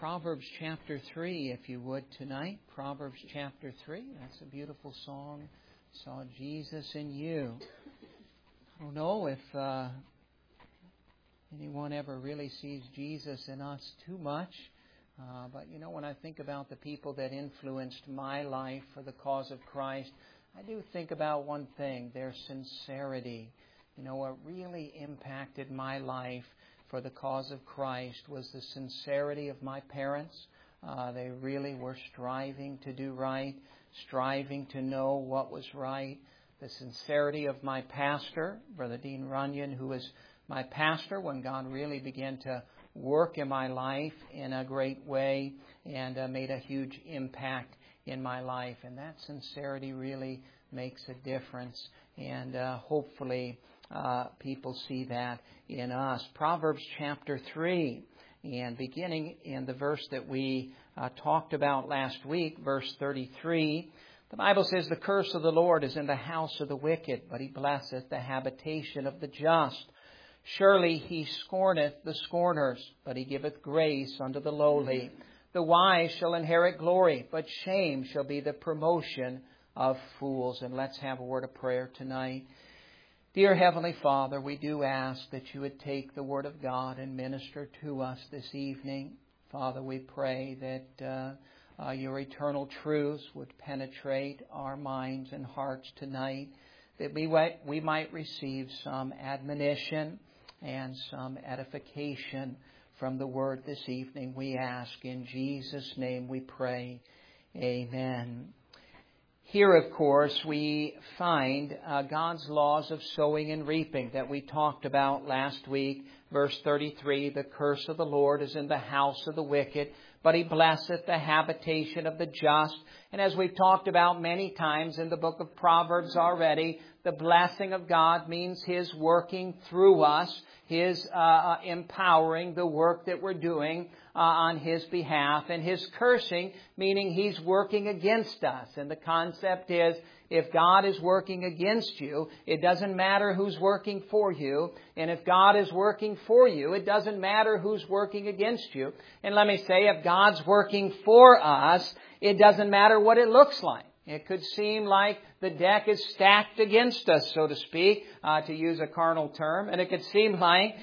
Proverbs chapter 3, if you would, tonight. Proverbs chapter 3. That's a beautiful song. Saw Jesus in you. I don't know if anyone ever really sees Jesus in us too much. But, when I think about the people that influenced my life for the cause of Christ, I do think about one thing, their sincerity. What really impacted my life for the cause of Christ was the sincerity of my parents. They really were striving to do right, striving to know what was right. The sincerity of my pastor, Brother Dean Runyon, who was my pastor when God really began to work in my life in a great way and made a huge impact in my life. And that sincerity really makes a difference. And hopefully people see that in us. Proverbs chapter 3, and beginning in the verse that we talked about last week, verse 33, the Bible says, "The curse of the Lord is in the house of the wicked, but He blesseth the habitation of the just. Surely He scorneth the scorners, but He giveth grace unto the lowly. The wise shall inherit glory, but shame shall be the promotion of fools." And let's have a word of prayer tonight. Dear Heavenly Father, we do ask that You would take the Word of God and minister to us this evening. Father, we pray that Your eternal truths would penetrate our minds and hearts tonight, that we might receive some admonition and some edification from the Word this evening. We ask in Jesus' name we pray. Amen. Here, of course, we find God's laws of sowing and reaping that we talked about last week. Verse 33, "The curse of the Lord is in the house of the wicked, but He blesseth the habitation of the just." And as we've talked about many times in the book of Proverbs already, the blessing of God means His working through us, His empowering the work that we're doing on His behalf, and His cursing, meaning He's working against us. And the concept is, if God is working against you, it doesn't matter who's working for you. And if God is working for you, it doesn't matter who's working against you. And let me say, if God's working for us, it doesn't matter what it looks like. It could seem like the deck is stacked against us, so to speak, to use a carnal term. And it could seem like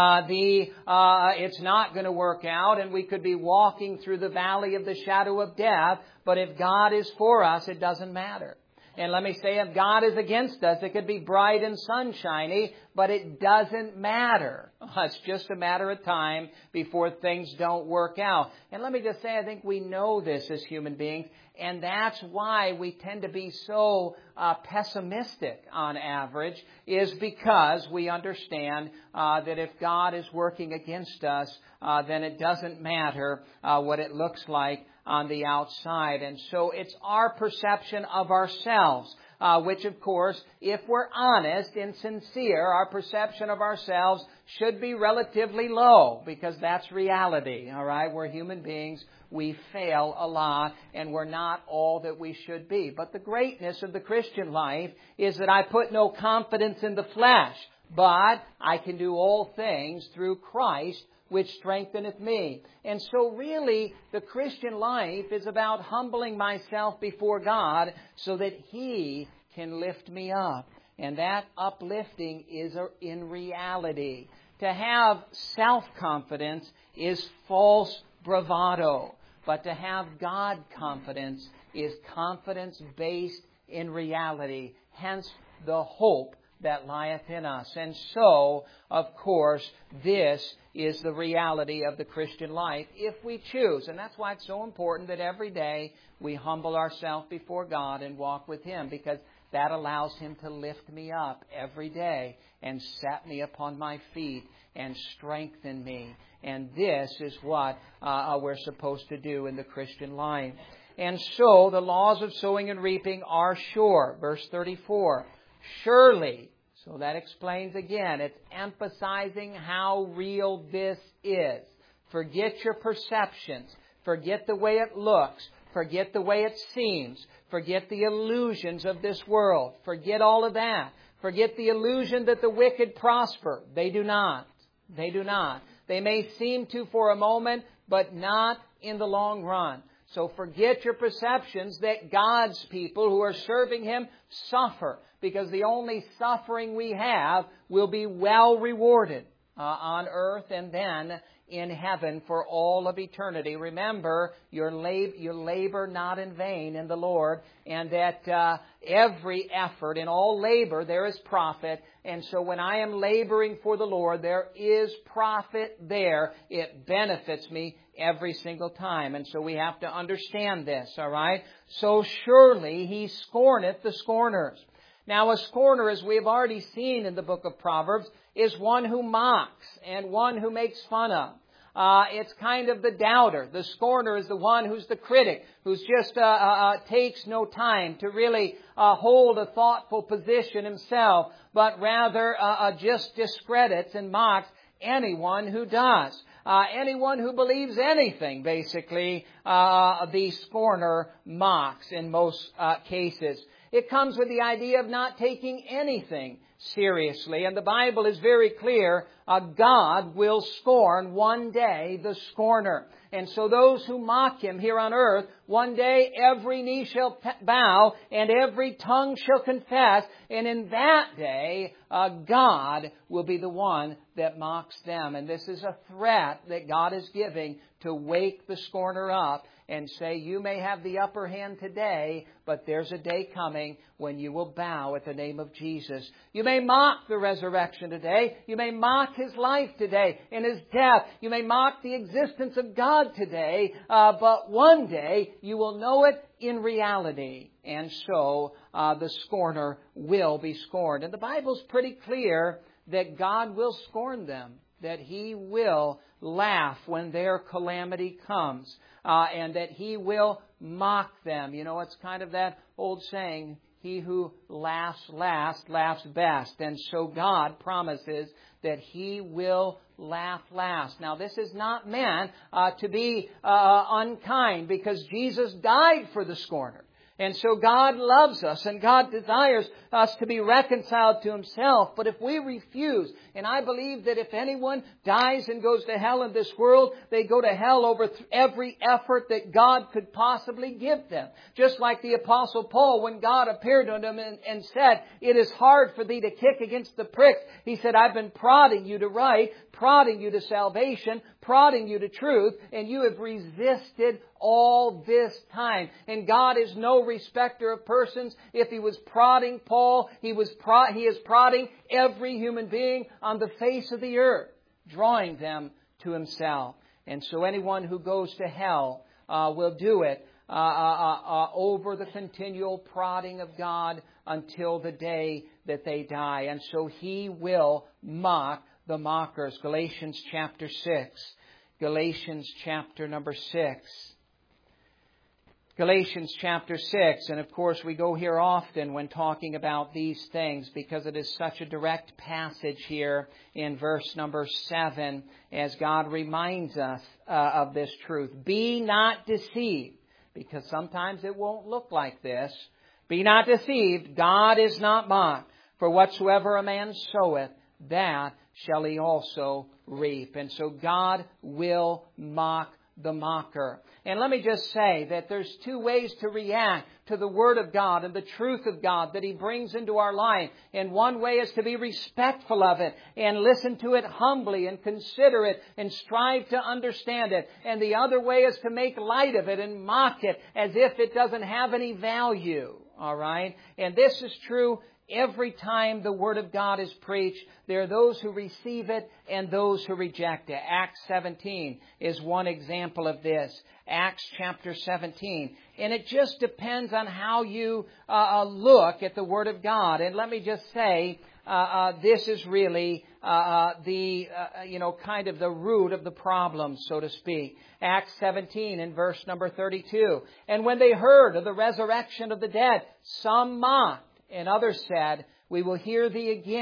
it's not going to work out, and we could be walking through the valley of the shadow of death. But if God is for us, it doesn't matter. And let me say, if God is against us, it could be bright and sunshiny, but it doesn't matter. It's just a matter of time before things don't work out. And let me just say, I think we know this as human beings, and that's why we tend to be so pessimistic on average, is because we understand that if God is working against us, then it doesn't matter what it looks like on the outside. And so it's our perception of ourselves, which, of course, if we're honest and sincere, our perception of ourselves should be relatively low, because that's reality. All right, we're human beings. We fail a lot, and we're not all that we should be. But the greatness of the Christian life is that I put no confidence in the flesh, but I can do all things through Christ, which strengtheneth me. And so really, the Christian life is about humbling myself before God so that He can lift me up. And that uplifting is in reality. To have self-confidence is false bravado. But to have God confidence is confidence based in reality. Hence the hope that lieth in us. And so, of course, this is the reality of the Christian life if we choose. And that's why it's so important that every day we humble ourselves before God and walk with Him, because that allows Him to lift me up every day and set me upon my feet and strengthen me. And this is what we're supposed to do in the Christian life. And so the laws of sowing and reaping are sure. Verse 34, "Surely," so that explains again, it's emphasizing how real this is. Forget your perceptions. Forget the way it looks. Forget the way it seems. Forget the illusions of this world. Forget all of that. Forget the illusion that the wicked prosper. They do not. They do not. They may seem to for a moment, but not in the long run. So forget your perceptions that God's people who are serving Him suffer, because the only suffering we have will be well rewarded on earth and then in heaven for all of eternity. Remember, your labor not in vain in the Lord, and that every effort, in all labor there is profit. And so when I am laboring for the Lord, there is profit there. It benefits me every single time. And so we have to understand this, all right? So surely He scorneth the scorners. Now a scorner, as we have already seen in the book of Proverbs, is one who mocks and one who makes fun of. It's kind of the doubter. The scorner is the one who's the critic, who's just takes no time to really hold a thoughtful position himself, but rather just discredits and mocks anyone who does. Anyone who believes anything, basically, the scorner mocks in most cases. It comes with the idea of not taking anything seriously. And the Bible is very clear, God will scorn one day the scorner. And so those who mock Him here on earth, one day every knee shall bow and every tongue shall confess. And in that day, God will be the one that mocks them. And this is a threat that God is giving to wake the scorner up and say, you may have the upper hand today, but there's a day coming when you will bow at the name of Jesus. You may mock the resurrection today. You may mock His life today and His death. You may mock the existence of God today, but one day you will know it in reality. And so the scorner will be scorned. And the Bible's pretty clear that God will scorn them, that He will laugh when their calamity comes, and that He will mock them. You know, it's kind of that old saying, he who laughs last laughs best. And so God promises that He will laugh last. Now, this is not meant to be unkind, because Jesus died for the scorner. And so God loves us and God desires us to be reconciled to Himself. But if we refuse, and I believe that if anyone dies and goes to hell in this world, they go to hell over every effort that God could possibly give them. Just like the Apostle Paul, when God appeared unto him and said, it is hard for thee to kick against the pricks. He said, I've been prodding you to right, prodding you to salvation, prodding you to truth, and you have resisted all this time. And God is no respecter of persons. If He was prodding Paul, He is prodding every human being on the face of the earth, drawing them to Himself. And so anyone who goes to hell will do it over the continual prodding of God until the day that they die. And so He will mock the mockers. Galatians chapter 6. Galatians chapter number 6. Galatians chapter 6, and of course we go here often when talking about these things, because it is such a direct passage here in verse number 7, as God reminds us of this truth. Be not deceived, because sometimes it won't look like this. Be not deceived, God is not mocked. For whatsoever a man soweth, that shall he also reap. And so God will mock the mocker. And let me just say that there's two ways to react to the Word of God and the truth of God that He brings into our life. And one way is to be respectful of it and listen to it humbly and consider it and strive to understand it. And the other way is to make light of it and mock it as if it doesn't have any value. All right? And this is true every time the Word of God is preached. There are those who receive it and those who reject it. Acts 17 is one example of this. Acts chapter 17. And it just depends on how you look at the Word of God. And let me just say, this is really kind of the root of the problem, so to speak. Acts 17 in verse number 32. And when they heard of the resurrection of the dead, some mocked, and others said, we will hear thee again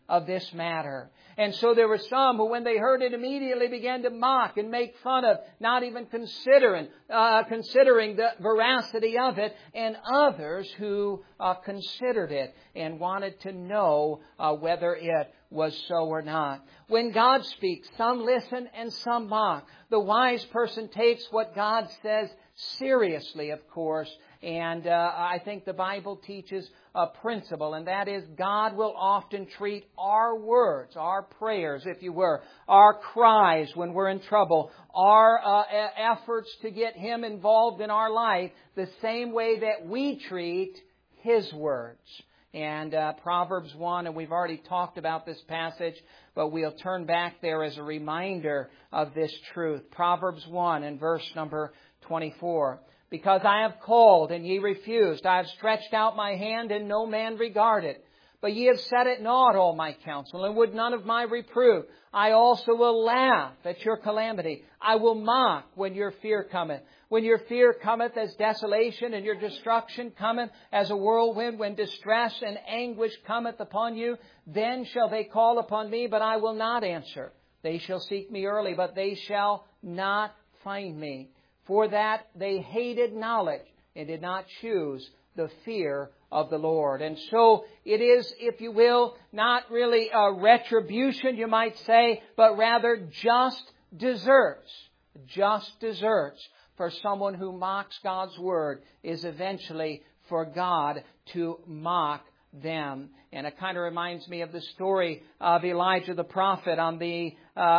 of this matter. And so there were some who, when they heard it, immediately began to mock and make fun of, not even considering the veracity of it, and others who considered it and wanted to know whether it was so or not. When God speaks, some listen and some mock. The wise person takes what God says seriously, of course, and I think the Bible teaches a principle, and that is God will often treat our words, our prayers, if you were, our cries when we're in trouble, our efforts to get Him involved in our life the same way that we treat His words. And Proverbs 1, and we've already talked about this passage, but we'll turn back there as a reminder of this truth. Proverbs 1 and verse number 24. Because I have called, and ye refused. I have stretched out my hand, and no man regarded. But ye have set at naught all my counsel, and would none of my reproof. I also will laugh at your calamity. I will mock when your fear cometh. When your fear cometh as desolation, and your destruction cometh as a whirlwind, when distress and anguish cometh upon you, then shall they call upon me, but I will not answer. They shall seek me early, but they shall not find me. For that they hated knowledge and did not choose the fear of the Lord. And so it is, if you will, not really a retribution, you might say, but rather just deserts. Just deserts for someone who mocks God's Word is eventually for God to mock them. And it kind of reminds me of the story of Elijah the prophet on the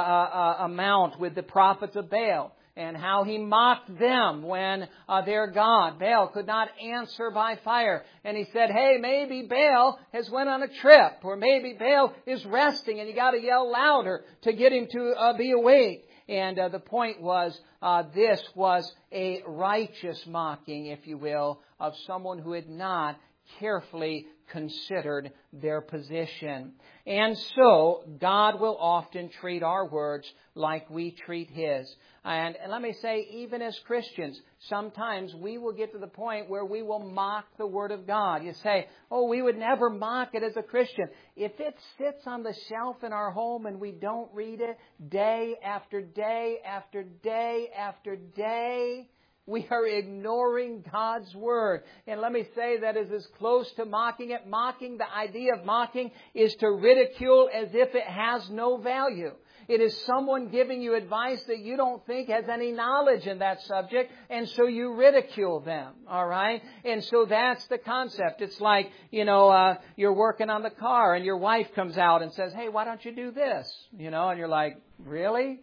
mount with the prophets of Baal, and how he mocked them when their God, Baal, could not answer by fire. And he said, hey, maybe Baal has went on a trip, or maybe Baal is resting, and you got to yell louder to get him to be awake. And the point was, this was a righteous mocking, if you will, of someone who had not carefully considered their position. And so, God will often treat our words like we treat His. And let me say, even as Christians, sometimes we will get to the point where we will mock the Word of God. You say, oh, we would never mock it as a Christian. If it sits on the shelf in our home and we don't read it day after day after day after day, we are ignoring God's Word. And let me say that is as close to mocking it. The idea of mocking is to ridicule as if it has no value. It is someone giving you advice that you don't think has any knowledge in that subject, and so you ridicule them, all right? And so that's the concept. It's like, you're working on the car, and your wife comes out and says, hey, why don't you do this? And you're like, really?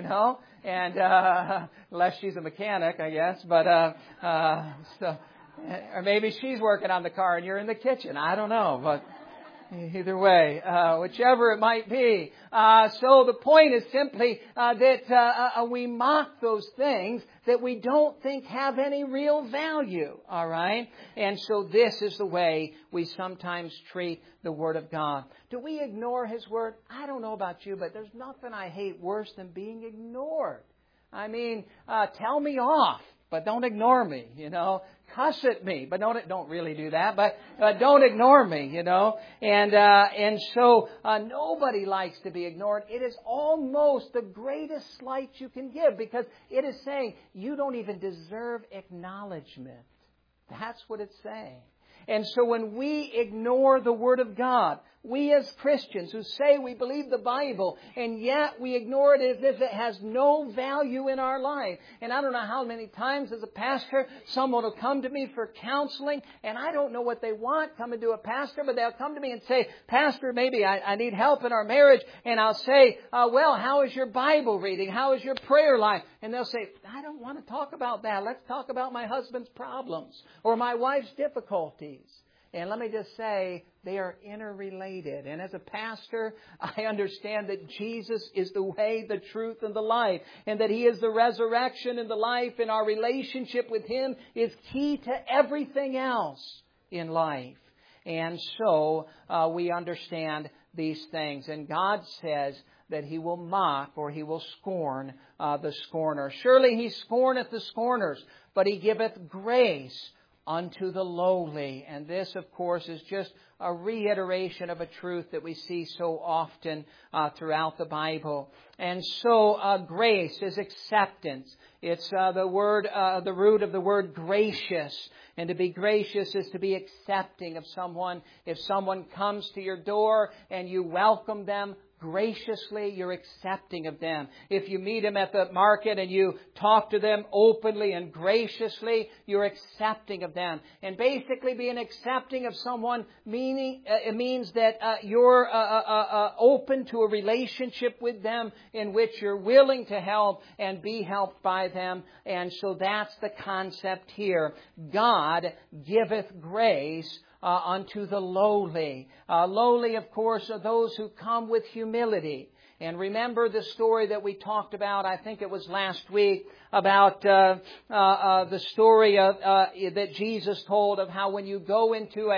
And unless she's a mechanic, I guess, but or maybe she's working on the car and you're in the kitchen. I don't know, but either way, whichever it might be. So the point is simply that we mock those things that we don't think have any real value. All right? And so this is the way we sometimes treat the Word of God. Do we ignore His Word? I don't know about you, but there's nothing I hate worse than being ignored. I mean, tell me off, but don't ignore me, Cuss at me, but don't really do that, but don't ignore me, And so nobody likes to be ignored. It is almost the greatest slight you can give, because it is saying you don't even deserve acknowledgement. That's what it's saying. And so when we ignore the Word of God, we as Christians who say we believe the Bible, and yet we ignore it as if it has no value in our life. And I don't know how many times as a pastor, someone will come to me for counseling, and I don't know what they want coming to a pastor, but they'll come to me and say, Pastor, maybe I need help in our marriage. And I'll say, well, how is your Bible reading? How is your prayer life? And they'll say, I don't want to talk about that. Let's talk about my husband's problems or my wife's difficulties. And let me just say, they are interrelated. And as a pastor, I understand that Jesus is the way, the truth, and the life. And that He is the resurrection and the life. And our relationship with Him is key to everything else in life. And so we understand these things. And God says that He will mock or He will scorn the scorner. Surely He scorneth the scorners, but He giveth grace unto the lowly. And this, of course, is just a reiteration of a truth that we see so often throughout the Bible. And so grace is acceptance. It's the root of the word gracious. And to be gracious is to be accepting of someone. If someone comes to your door and you welcome them graciously, you're accepting of them. If you meet them at the market and you talk to them openly and graciously, you're accepting of them. And basically being accepting of someone it means that you're open to a relationship with them in which you're willing to help and be helped by them. And so that's the concept here. God giveth grace unto the lowly. Lowly, of course, are those who come with humility. And remember the story that we talked about, I think it was last week, about the story that Jesus told of how when you go into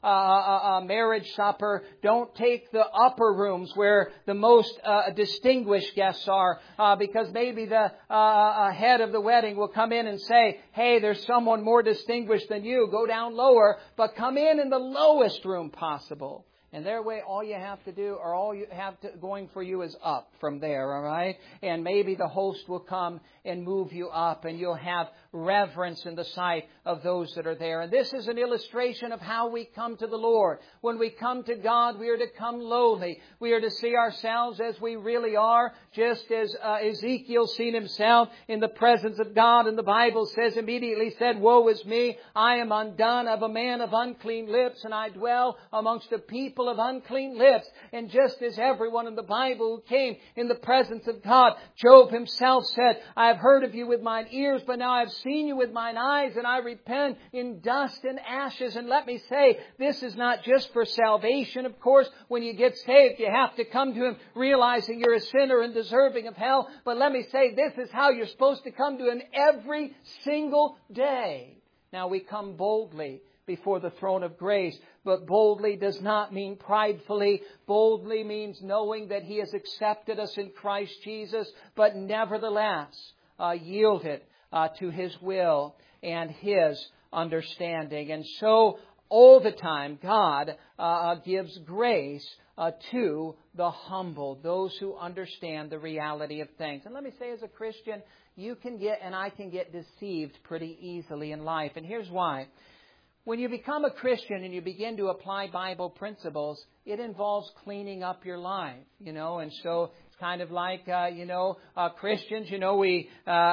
a marriage supper, don't take the upper rooms where the most distinguished guests are, because maybe the head of the wedding will come in and say, hey, there's someone more distinguished than you. Go down lower, but come in the lowest room possible. And their way, all you have to do, or all you have going for you is up from there, all right? And maybe the host will come and move you up, and you'll have reverence in the sight of those that are there. And this is an illustration of how we come to the Lord. When we come to God, we are to come lowly. We are to see ourselves as we really are, just as Ezekiel seen himself in the presence of God. And the Bible says, immediately said, woe is me, I am undone of a man of unclean lips, and I dwell amongst a people of unclean lips. And just as everyone in the Bible who came in the presence of God, Job himself said, I have heard of you with mine ears, but now I have seen you with mine eyes, and I repent in dust and ashes. And let me say, this is not just for salvation, of course. When you get saved, you have to come to Him realizing you're a sinner and deserving of hell. But let me say, this is how you're supposed to come to Him every single day. Now we come boldly before the throne of grace. But boldly does not mean pridefully. Boldly means knowing that He has accepted us in Christ Jesus, but nevertheless yielded to His will and His understanding. And so all the time God gives grace to the humble, those who understand the reality of things. And let me say, as a Christian, you can get, and I can get, deceived pretty easily in life. And here's why. When you become a Christian and you begin to apply Bible principles, it involves cleaning up your life, and so it's kind of like, Christians, we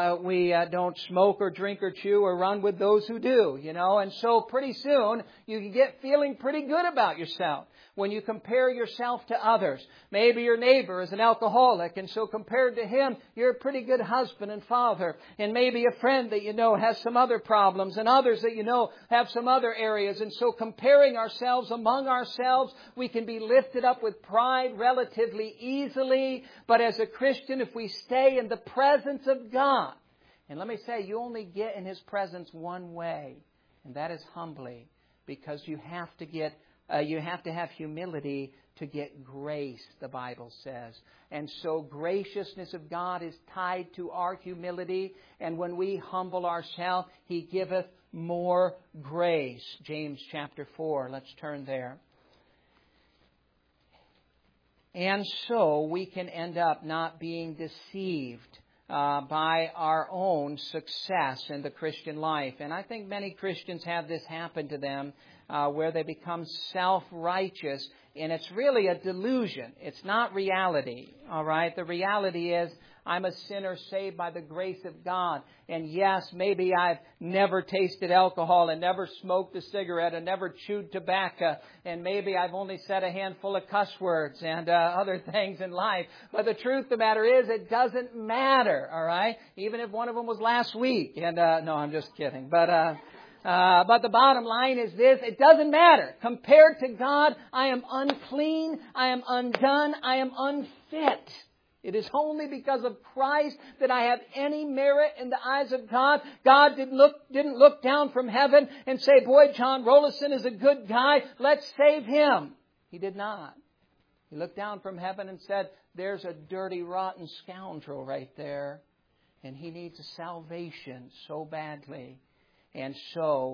don't smoke or drink or chew or run with those who do, and so pretty soon you can get feeling pretty good about yourself. When you compare yourself to others, maybe your neighbor is an alcoholic, and so compared to him, you're a pretty good husband and father. And maybe a friend that you know has some other problems, and others that you know have some other areas. And so comparing ourselves among ourselves, we can be lifted up with pride relatively easily. But as a Christian, if we stay in the presence of God, and let me say, you only get in His presence one way, and that is humbly, because you have to have humility to get grace, the Bible says. And so graciousness of God is tied to our humility. And when we humble ourselves, He giveth more grace. James chapter 4. Let's turn there. And so we can end up not being deceived by our own success in the Christian life. And I think many Christians have this happen to them, where they become self-righteous, and it's really a delusion. It's not reality, all right? The reality is, I'm a sinner saved by the grace of God. And yes, maybe I've never tasted alcohol and never smoked a cigarette and never chewed tobacco. And maybe I've only said a handful of cuss words and other things in life. But the truth of the matter is, it doesn't matter, all right? Even if one of them was last week. And no, I'm just kidding. But the bottom line is this: it doesn't matter. Compared to God, I am unclean, I am undone, I am unfit. It is only because of Christ that I have any merit in the eyes of God. God didn't look down from heaven and say, boy, John Rollison is a good guy, let's save him. He did not. He looked down from heaven and said, there's a dirty, rotten scoundrel right there, and he needs a salvation so badly. And so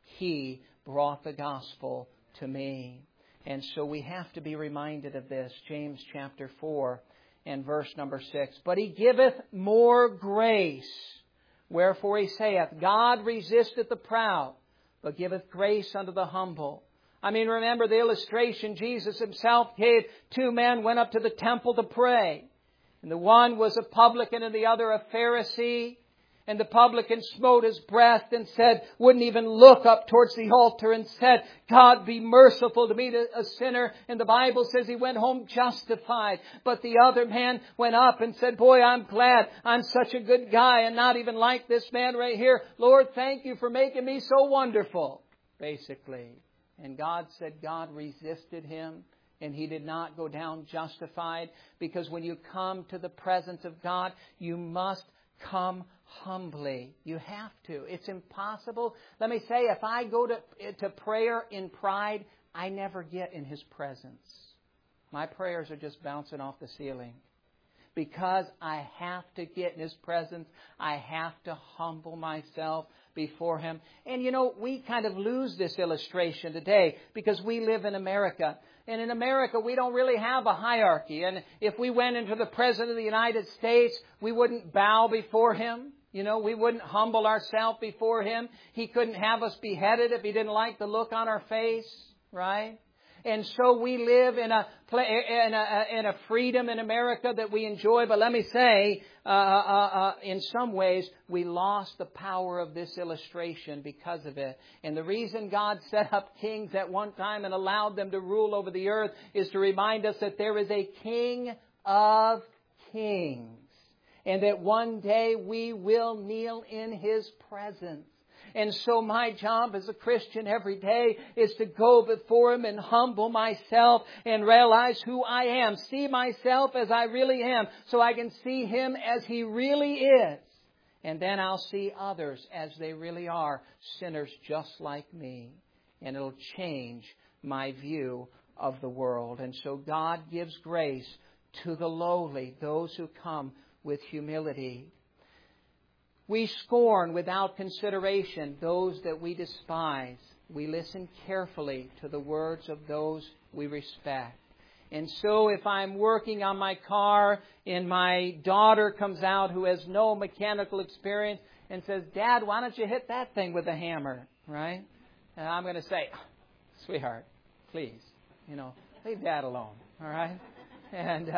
He brought the gospel to me. And so we have to be reminded of this. James chapter 4 and verse number 6. But He giveth more grace. Wherefore He saith, God resisteth the proud, but giveth grace unto the humble. I mean, remember the illustration Jesus Himself gave. Two men went up to the temple to pray. And the one was a publican and the other a Pharisee. And the publican smote his breast and said, wouldn't even look up towards the altar, and said, God, be merciful to me, a sinner. And the Bible says he went home justified. But the other man went up and said, boy, I'm glad I'm such a good guy and not even like this man right here. Lord, thank you for making me so wonderful, basically. And God said God resisted him. And he did not go down justified, because when you come to the presence of God, you must come humbly. You have to. It's impossible. Let me say, if I go to prayer in pride, I never get in His presence. My prayers are just bouncing off the ceiling. Because I have to get in His presence, I have to humble myself before Him. And you know, we kind of lose this illustration today because we live in America. And in America, we don't really have a hierarchy. And if we went into the President of the United States, we wouldn't bow before Him. You know, we wouldn't humble ourselves before Him. He couldn't have us beheaded if He didn't like the look on our face, right? And so we live in a freedom in America that we enjoy. But let me say, in some ways, we lost the power of this illustration because of it. And the reason God set up kings at one time and allowed them to rule over the earth is to remind us that there is a King of kings. And that one day we will kneel in His presence. And so my job as a Christian every day is to go before Him and humble myself and realize who I am. See myself as I really am, so I can see Him as He really is. And then I'll see others as they really are, sinners just like me. And it'll change my view of the world. And so God gives grace to the lowly, those who come with humility. We scorn without consideration those that we despise. We listen carefully to the words of those we respect. And so if I'm working on my car and my daughter comes out who has no mechanical experience and says, Dad, why don't you hit that thing with a hammer, right? And I'm going to say, sweetheart, please, leave Dad alone, all right? And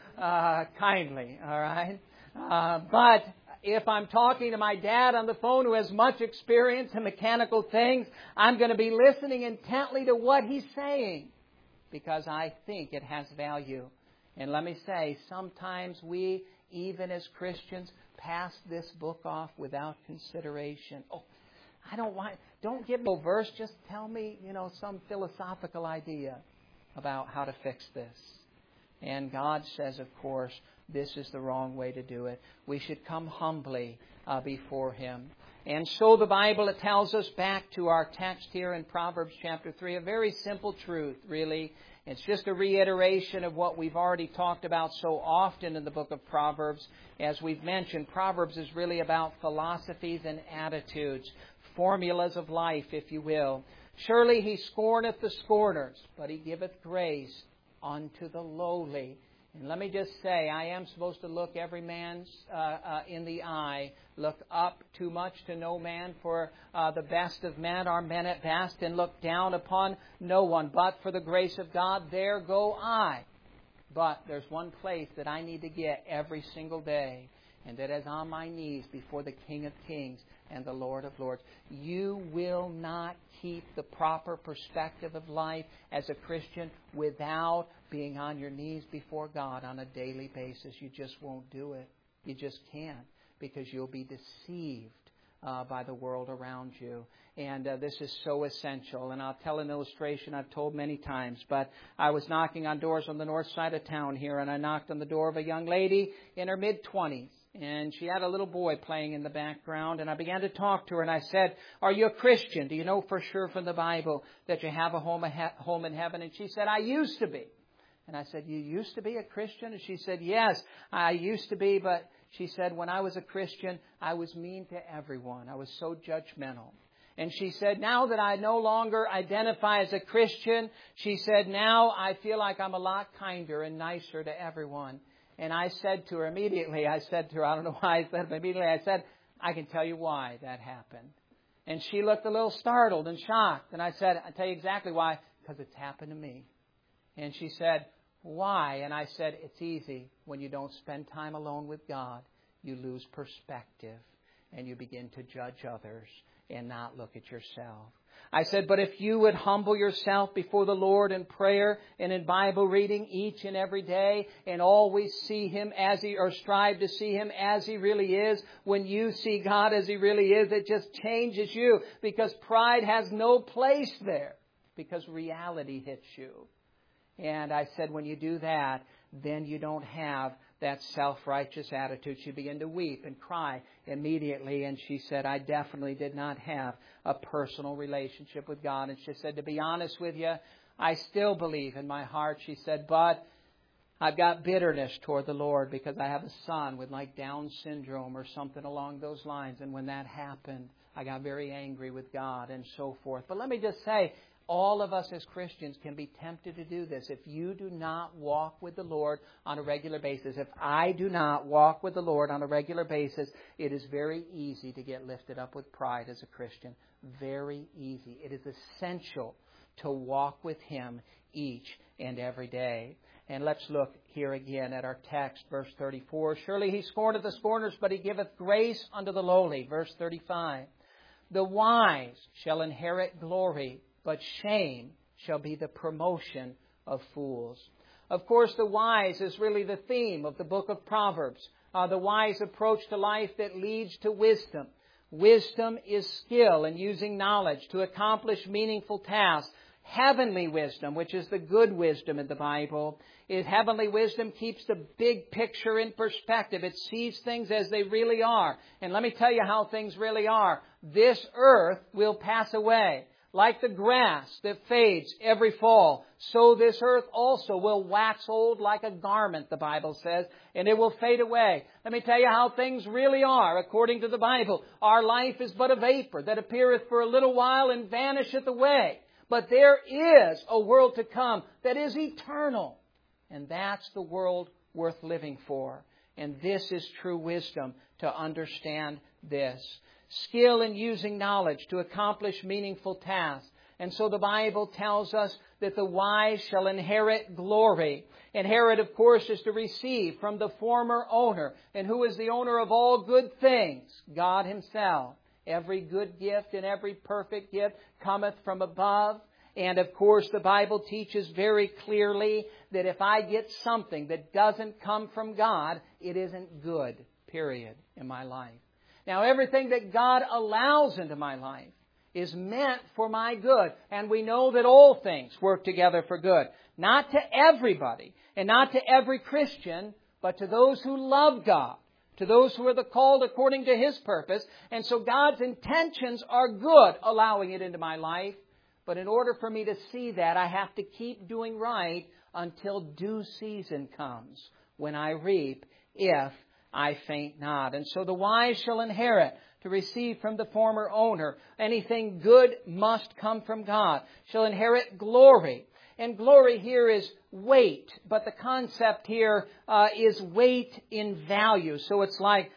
kindly, all right? But if I'm talking to my dad on the phone who has much experience in mechanical things, I'm going to be listening intently to what he's saying because I think it has value. And let me say, sometimes we, even as Christians, pass this book off without consideration. Oh, don't give me a verse, just tell me, some philosophical idea about how to fix this. And God says, of course, this is the wrong way to do it. We should come humbly before Him. And so the Bible tells us, back to our text here in Proverbs chapter 3, a very simple truth, really. It's just a reiteration of what we've already talked about so often in the book of Proverbs. As we've mentioned, Proverbs is really about philosophies and attitudes, formulas of life, if you will. Surely He scorneth the scorners, but He giveth grace unto the lowly. And let me just say, I am supposed to look every man in the eye, look up too much to no man, for the best of men are men at best, and look down upon no one. But for the grace of God, there go I. But there's one place that I need to get every single day, and that is on my knees before the King of Kings and the Lord of Lords. You will not keep the proper perspective of life as a Christian without being on your knees before God on a daily basis. You just won't do it. You just can't, because you'll be deceived by the world around you. And this is so essential. And I'll tell an illustration I've told many times. But I was knocking on doors on the north side of town here, and I knocked on the door of a young lady in her mid-20s. And she had a little boy playing in the background. And I began to talk to her, and I said, "Are you a Christian? Do you know for sure from the Bible that you have a home in heaven?" And she said, "I used to be." And I said, "You used to be a Christian?" And she said, "Yes, I used to be." But she said, "When I was a Christian, I was mean to everyone. I was so judgmental." And she said, now that I no longer identify as a Christian, she said, now I feel like I'm a lot kinder and nicer to everyone. And I said to her immediately, I don't know why I said it, but immediately I said, I can tell you why that happened. And she looked a little startled and shocked. And I said, I'll tell you exactly why. Because it's happened to me. And she said, why? And I said, it's easy. When you don't spend time alone with God, you lose perspective and you begin to judge others and not look at yourself. I said, but if you would humble yourself before the Lord in prayer and in Bible reading each and every day and always see Him as He, or strive to see Him as He really is, when you see God as He really is, it just changes you, because pride has no place there, because reality hits you. And I said, when you do that, then you don't have that self-righteous attitude. She began to weep and cry immediately. And she said, I definitely did not have a personal relationship with God. And she said, to be honest with you, I still believe in my heart, she said, but I've got bitterness toward the Lord because I have a son with like Down syndrome or something along those lines. And when that happened, I got very angry with God and so forth. But let me just say, all of us as Christians can be tempted to do this. If you do not walk with the Lord on a regular basis, if I do not walk with the Lord on a regular basis, it is very easy to get lifted up with pride as a Christian. Very easy. It is essential to walk with Him each and every day. And let's look here again at our text, verse 34. Surely He scorneth the scorners, but He giveth grace unto the lowly. Verse 35. The wise shall inherit glory, but shame shall be the promotion of fools. Of course, the wise is really the theme of the book of Proverbs. The wise approach to life that leads to wisdom. Wisdom is skill in using knowledge to accomplish meaningful tasks. Heavenly wisdom, which is the good wisdom in the Bible, is heavenly wisdom keeps the big picture in perspective. It sees things as they really are. And let me tell you how things really are. This earth will pass away. Like the grass that fades every fall, so this earth also will wax old like a garment, the Bible says, and it will fade away. Let me tell you how things really are, according to the Bible. Our life is but a vapor that appeareth for a little while and vanisheth away. But there is a world to come that is eternal, and that's the world worth living for. And this is true wisdom, to understand this. Skill in using knowledge to accomplish meaningful tasks. And so the Bible tells us that the wise shall inherit glory. Inherit, of course, is to receive from the former owner. And who is the owner of all good things? God Himself. Every good gift and every perfect gift cometh from above. And of course, the Bible teaches very clearly that if I get something that doesn't come from God, it isn't good, period, in my life. Now, everything that God allows into my life is meant for my good. And we know that all things work together for good. Not to everybody and not to every Christian, but to those who love God, to those who are the called according to His purpose. And so God's intentions are good, allowing it into my life. But in order for me to see that, I have to keep doing right until due season comes, when I reap, if I faint not. And so the wise shall inherit, to receive from the former owner. Anything good must come from God. Shall inherit glory. And glory here is weight, but the concept here is weight in value. So it's like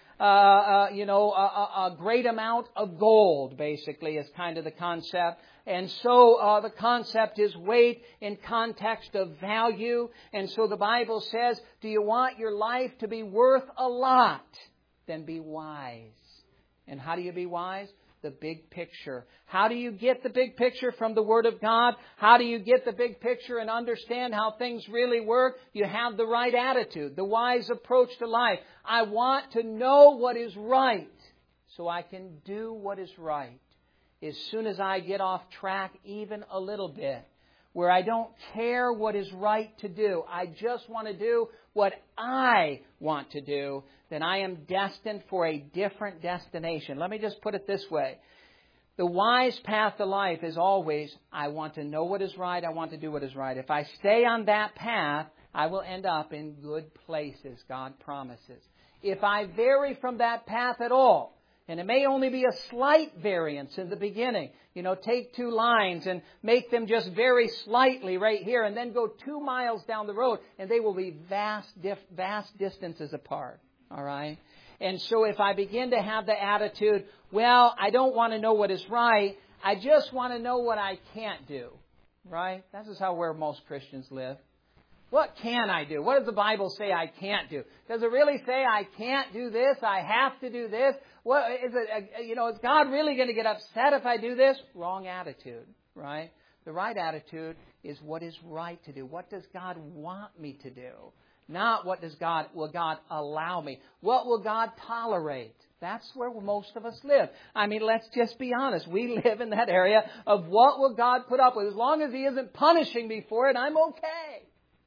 a great amount of gold, basically, is kind of the concept. And so the concept is weight in context of value. And so the Bible says, do you want your life to be worth a lot? Then be wise. And how do you be wise? The big picture. How do you get the big picture? From the Word of God. How do you get the big picture and understand how things really work? You have the right attitude, the wise approach to life. I want to know what is right so I can do what is right. As soon as I get off track even a little bit, where I don't care what is right to do, I just want to do what I want to do, then I am destined for a different destination. Let me just put it this way. The wise path to life is always, I want to know what is right, I want to do what is right. If I stay on that path, I will end up in good places, God promises. If I vary from that path at all, And it may only be a slight variance in the beginning. Take 2 lines and make them just very slightly right here, and then go 2 miles down the road, and they will be vast distances apart. All right? And so if I begin to have the attitude, well, I don't want to know what is right, I just want to know what I can't do. Right? This is where most Christians live. What can I do? What does the Bible say I can't do? Does it really say I can't do this? I have to do this? What is it? Is God really going to get upset if I do this? Wrong attitude, right? The right attitude is what is right to do. What does God want me to do? Not what will God allow me? What will God tolerate? That's where most of us live. Let's just be honest. We live in that area of what will God put up with. As long as He isn't punishing me for it, I'm okay.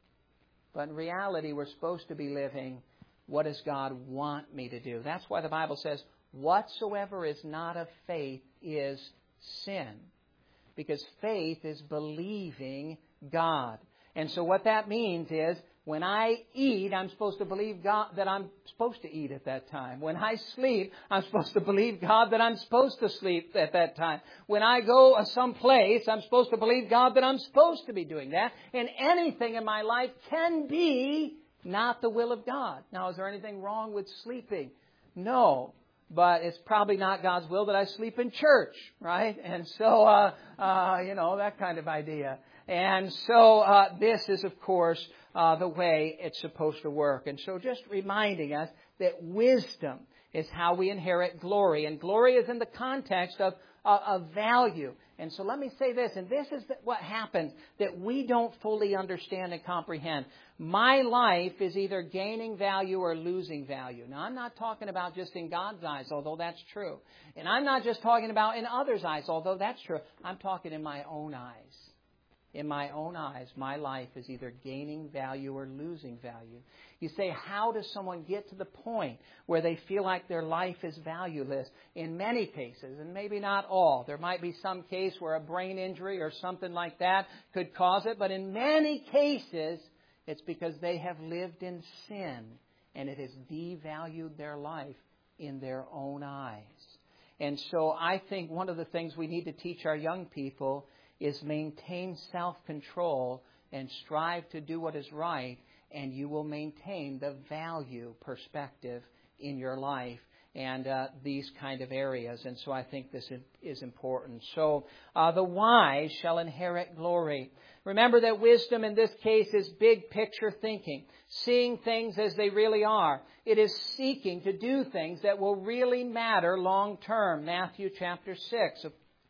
But in reality, we're supposed to be living, what does God want me to do? That's why the Bible says, whatsoever is not of faith is sin. Because faith is believing God. And so what that means is, when I eat, I'm supposed to believe God that I'm supposed to eat at that time. When I sleep, I'm supposed to believe God that I'm supposed to sleep at that time. When I go someplace, I'm supposed to believe God that I'm supposed to be doing that. And anything in my life can be not the will of God. Now, is there anything wrong with sleeping? No. But it's probably not God's will that I sleep in church, right? And so, that kind of idea. And so this is, of course, the way it's supposed to work. And so just reminding us that wisdom is how we inherit glory. And glory is in the context of value. And so let me say this, and this is what happens that we don't fully understand and comprehend. My life is either gaining value or losing value. Now, I'm not talking about just in God's eyes, although that's true. And I'm not just talking about in others' eyes, although that's true. I'm talking in my own eyes. In my own eyes, my life is either gaining value or losing value. You say, how does someone get to the point where they feel like their life is valueless? In many cases, and maybe not all. There might be some case where a brain injury or something like that could cause it. But in many cases, it's because they have lived in sin and it has devalued their life in their own eyes. And so I think one of the things we need to teach our young people is maintain self-control and strive to do what is right, and you will maintain the value perspective in your life and these kind of areas. And so I think this is important. So the wise shall inherit glory. Remember that wisdom in this case is big picture thinking, seeing things as they really are. It is seeking to do things that will really matter long term. Matthew chapter 6,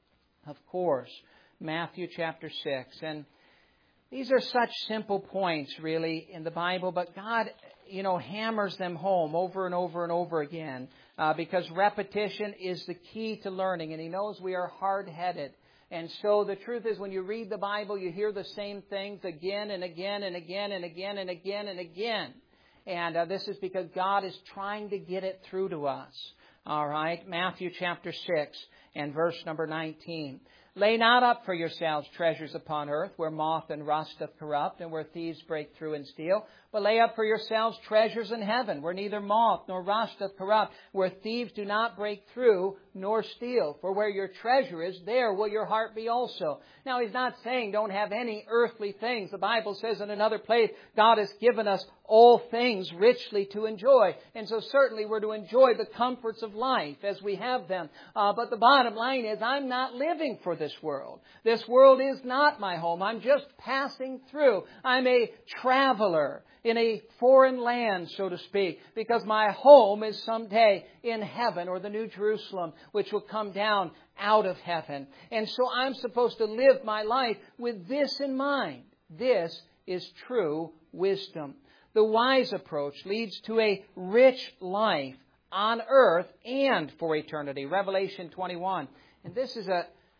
of course. Matthew chapter 6. And these are such simple points, really, in the Bible, but God, hammers them home over and over and over again because repetition is the key to learning, and He knows we are hard-headed. And so the truth is, when you read the Bible, you hear the same things again and again and again and again and again and again. And this is because God is trying to get it through to us. All right, Matthew chapter 6 and verse number 19. Lay not up for yourselves treasures upon earth, where moth and rust doth corrupt, and where thieves break through and steal. But lay up for yourselves treasures in heaven, where neither moth nor rust doth corrupt, where thieves do not break through nor steal. For where your treasure is, there will your heart be also. Now, He's not saying don't have any earthly things. The Bible says in another place, God has given us all things richly to enjoy. And so certainly we're to enjoy the comforts of life as we have them. But the bottom line is, I'm not living for this world. This world is not my home. I'm just passing through. I'm a traveler in a foreign land, so to speak, because my home is someday in heaven, or the New Jerusalem, which will come down out of heaven. And so I'm supposed to live my life with this in mind. This is true wisdom. The wise approach leads to a rich life on earth and for eternity. Revelation 21. And this is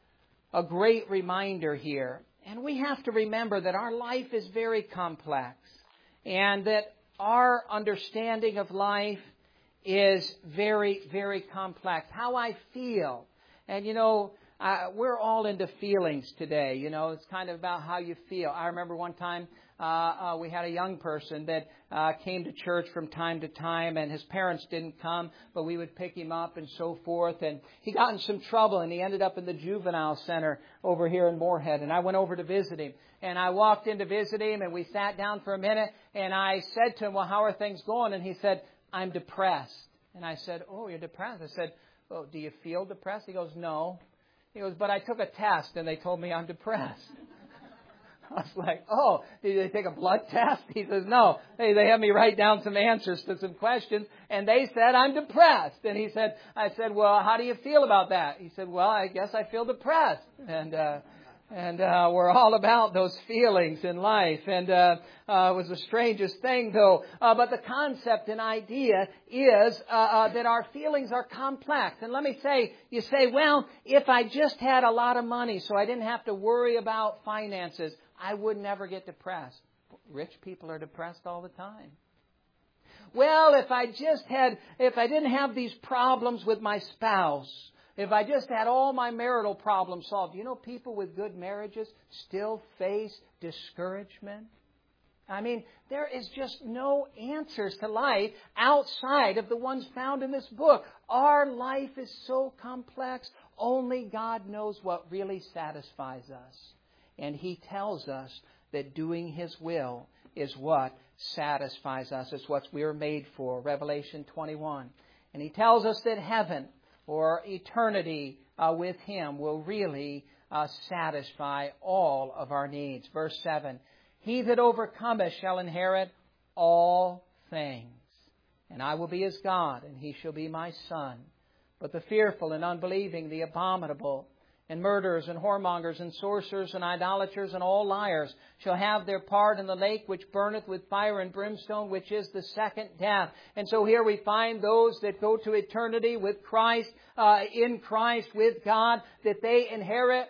a great reminder here. And we have to remember that our life is very complex, and that our understanding of life is very, very complex. How I feel. And, we're all into feelings today. It's kind of about how you feel. I remember one time we had a young person that came to church from time to time, and his parents didn't come, but we would pick him up and so forth. And he got in some trouble, and he ended up in the juvenile center over here in Moorhead. And I went over to visit him. And I walked in to visit him, and we sat down for a minute. And I said to him, well, how are things going? And he said, I'm depressed. And I said, oh, you're depressed? I said, well, do you feel depressed? He goes, no. He goes, but I took a test, and they told me I'm depressed. I was like, oh, did they take a blood test? He says, no. They had me write down some answers to some questions, and they said I'm depressed. And I said, well, how do you feel about that? He said, well, I guess I feel depressed. And we're all about those feelings in life. And it was the strangest thing, though. But the concept and idea is that our feelings are complex. And let me say, you say, well, if I just had a lot of money so I didn't have to worry about finances, I would never get depressed. Rich people are depressed all the time. Well, if I didn't have these problems with my spouse, if I just had all my marital problems solved, you know, people with good marriages still face discouragement. I mean, there is just no answers to life outside of the ones found in this book. Our life is so complex. Only God knows what really satisfies us. And He tells us that doing His will is what satisfies us. It's what we are made for. Revelation 21. And He tells us that heaven or eternity with Him will really satisfy all of our needs. Verse 7. He that overcometh shall inherit all things. And I will be his God, and he shall be my son. But the fearful and unbelieving, the abominable, and murderers, and whoremongers, and sorcerers, and idolaters, and all liars shall have their part in the lake which burneth with fire and brimstone, which is the second death. And so here we find those that go to eternity with Christ, in Christ, with God, that they inherit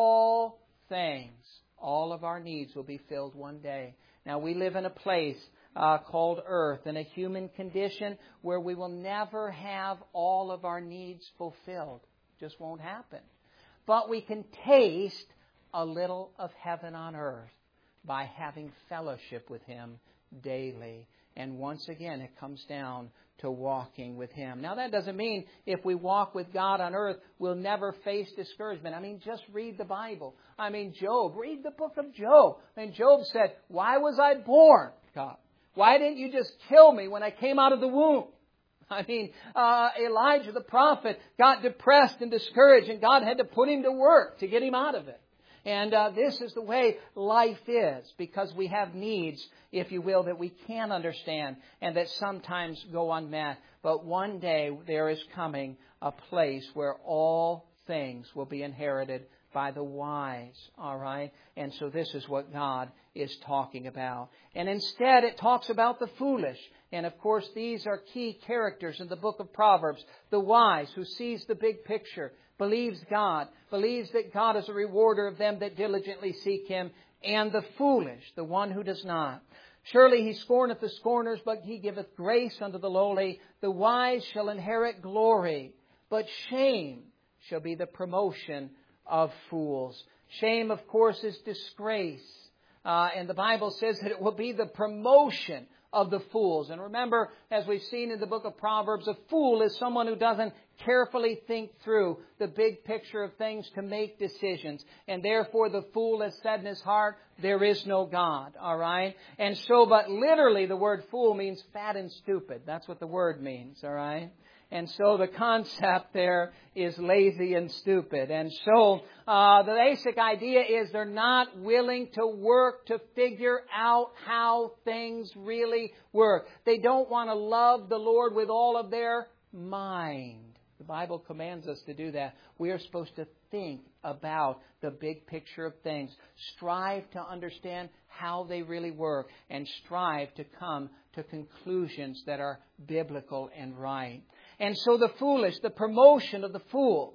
all things. All of our needs will be filled one day. Now we live in a place called earth, in a human condition where we will never have all of our needs fulfilled. Just won't happen. But we can taste a little of heaven on earth by having fellowship with Him daily. And once again, it comes down to walking with Him. Now, that doesn't mean if we walk with God on earth, we'll never face discouragement. I mean, just read the Bible. I mean, Job, read the book of Job. And Job said, why was I born, God? Why didn't you just kill me when I came out of the womb? I mean, Elijah the prophet got depressed and discouraged, and God had to put him to work to get him out of it. And this is the way life is, because we have needs, if you will, that we can't understand and that sometimes go unmet. But one day there is coming a place where all things will be inherited by the wise. All right? And so this is what God is talking about. And instead it talks about the foolish. And of course these are key characters in the book of Proverbs. The wise, who sees the big picture, believes God, believes that God is a rewarder of them that diligently seek Him. And the foolish, the one who does not. Surely He scorneth the scorners, but He giveth grace unto the lowly. The wise shall inherit glory, but shame shall be the promotion of fools. Shame, of course, is disgrace. And the Bible says that it will be the promotion of the fools. And remember, as we've seen in the book of Proverbs, a fool is someone who doesn't carefully think through the big picture of things to make decisions. And therefore the fool has said in his heart, there is no God. All right? And so, but literally the word fool means fat and stupid. That's what the word means. All right? And so the concept there is lazy and stupid. And so the basic idea is they're not willing to work to figure out how things really work. They don't want to love the Lord with all of their mind. The Bible commands us to do that. We are supposed to think about the big picture of things. Strive to understand how they really work. And strive to come to conclusions that are biblical and right. And so the foolish, the promotion of the fool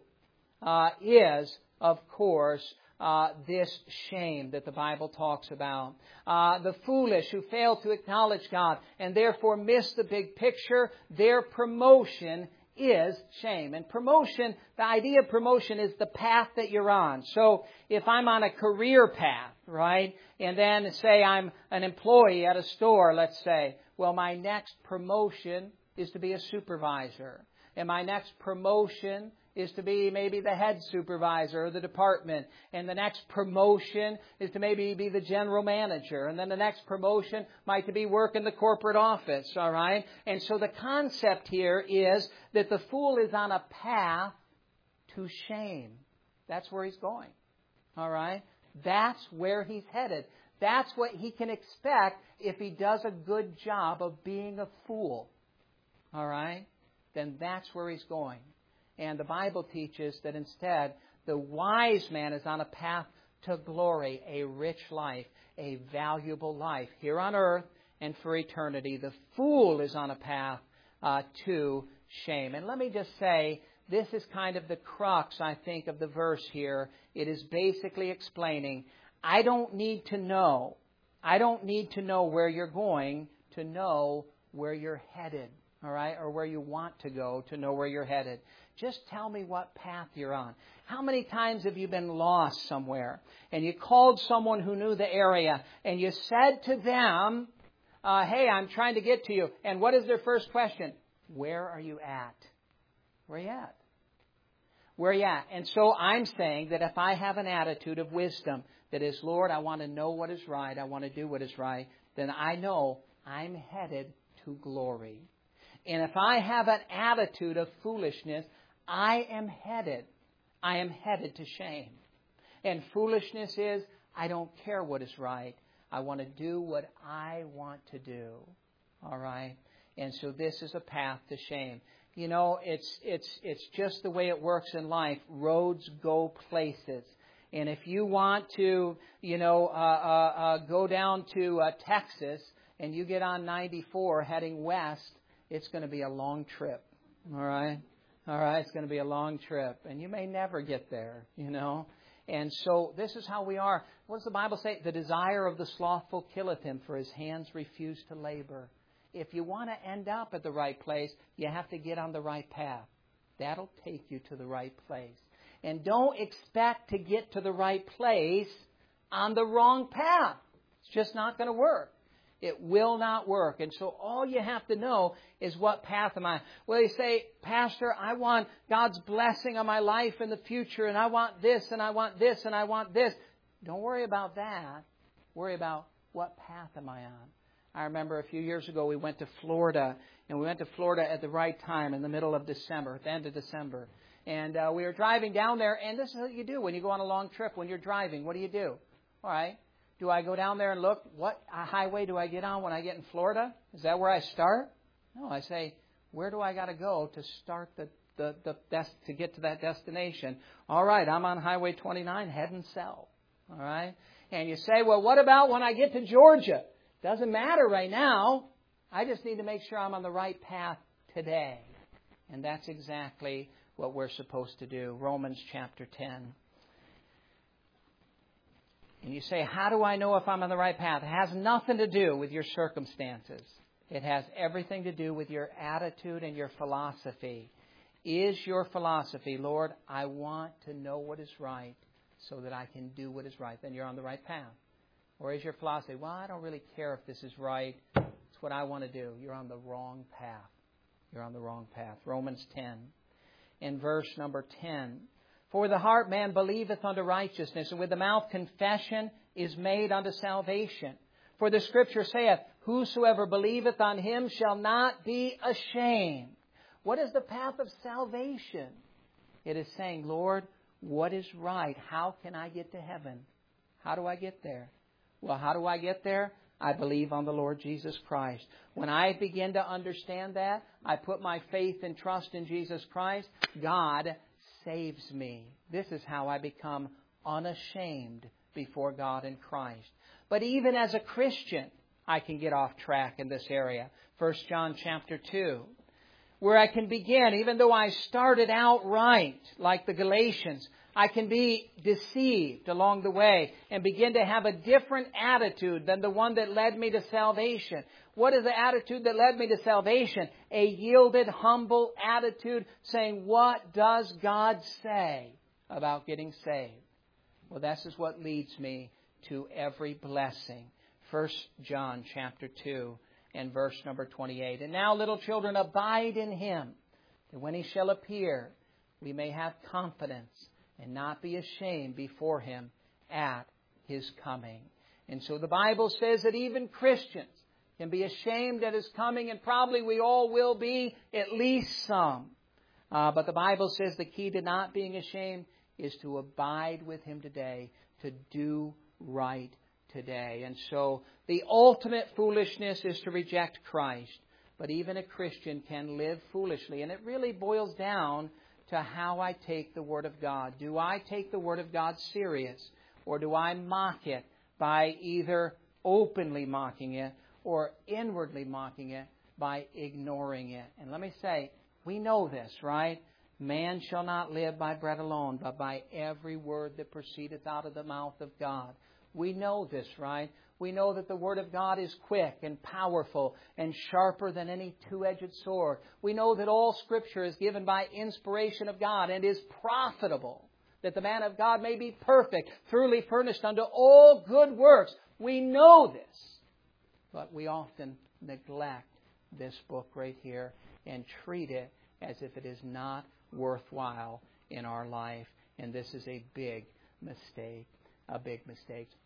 is, of course, this shame that the Bible talks about. The foolish who fail to acknowledge God and therefore miss the big picture, their promotion is shame. And promotion, the idea of promotion is the path that you're on. So if I'm on a career path, right, and then say I'm an employee at a store, let's say, well, my next promotion is to be a supervisor. And my next promotion is to be maybe the head supervisor of the department. And the next promotion is to maybe be the general manager. And then the next promotion might be work in the corporate office, all right? And so the concept here is that the fool is on a path to shame. That's where he's going, all right? That's where he's headed. That's what he can expect if he does a good job of being a fool, all right? Then that's where he's going. And the Bible teaches that instead, the wise man is on a path to glory, a rich life, a valuable life here on earth and for eternity. The fool is on a path to shame. And let me just say, this is kind of the crux, I think, of the verse here. It is basically explaining, I don't need to know where you're going to know where you're headed, all right, or where you want to go to know where you're headed. Just tell me what path you're on. How many times have you been lost somewhere and you called someone who knew the area and you said to them, hey, I'm trying to get to you. And what is their first question? Where are you at? Where are you at? Where are you at? And so I'm saying that if I have an attitude of wisdom that is, Lord, I want to know what is right, I want to do what is right, then I know I'm headed to glory. And if I have an attitude of foolishness, I am headed to shame. And foolishness is, I don't care what is right. I want to do what I want to do. All right? And so this is a path to shame. You know, it's just the way it works in life. Roads go places. And if you want to, go down to Texas and you get on 94 heading west, it's going to be a long trip. All right? All right, it's going to be a long trip. And you may never get there, And so this is how we are. What does the Bible say? The desire of the slothful killeth him, for his hands refuse to labor. If you want to end up at the right place, you have to get on the right path. That'll take you to the right place. And don't expect to get to the right place on the wrong path. It's just not going to work. It will not work. And so all you have to know is, what path am I? Well, you say, Pastor, I want God's blessing on my life in the future, and I want this, and I want this, and I want this. Don't worry about that. Worry about, what path am I on? I remember a few years ago we went to Florida, and we went to Florida at the right time in the middle of December, at the end of December. And we were driving down there, and this is what you do when you go on a long trip. When you're driving, what do you do? All right. Do I go down there and look, what highway do I get on when I get in Florida? Is that where I start? No, I say, where do I got to go to start to get to that destination? All right, I'm on Highway 29 heading south. All right? And you say, well, what about when I get to Georgia? Doesn't matter right now. I just need to make sure I'm on the right path today. And that's exactly what we're supposed to do. Romans chapter 10. And you say, how do I know if I'm on the right path? It has nothing to do with your circumstances. It has everything to do with your attitude and your philosophy. Is your philosophy, Lord, I want to know what is right so that I can do what is right? Then you're on the right path. Or is your philosophy, well, I don't really care if this is right. It's what I want to do. You're on the wrong path. You're on the wrong path. Romans 10, in verse number 10. For with the heart man believeth unto righteousness, and with the mouth confession is made unto salvation. For the Scripture saith, whosoever believeth on him shall not be ashamed. What is the path of salvation? It is saying, Lord, what is right? How can I get to heaven? How do I get there? Well, how do I get there? I believe on the Lord Jesus Christ. When I begin to understand that, I put my faith and trust in Jesus Christ, God saves me. This is how I become unashamed before God in Christ. But even as a Christian, I can get off track in this area. 1 John chapter 2. where I can begin, even though I started out right, like the Galatians, I can be deceived along the way and begin to have a different attitude than the one that led me to salvation. What is the attitude that led me to salvation? A yielded, humble attitude saying, what does God say about getting saved? Well, this is what leads me to every blessing. 1 John chapter 2 and verse number 28. And now, little children, abide in Him, that when He shall appear, we may have confidence and not be ashamed before Him at His coming. And so the Bible says that even Christians can be ashamed at His coming, and probably we all will be, at least some. But the Bible says the key to not being ashamed is to abide with Him today, to do right today. And so the ultimate foolishness is to reject Christ. But even a Christian can live foolishly. And it really boils down to how I take the Word of God. Do I take the Word of God serious? Or do I mock it by either openly mocking it or inwardly mocking it by ignoring it? And let me say, we know this, right? Man shall not live by bread alone, but by every word that proceedeth out of the mouth of God. We know this, right? We know that the Word of God is quick and powerful and sharper than any two-edged sword. We know that all Scripture is given by inspiration of God and is profitable, that the man of God may be perfect, thoroughly furnished unto all good works. We know this, but we often neglect this book right here and treat it as if it is not worthwhile in our life. And this is a big mistake. A big mistake.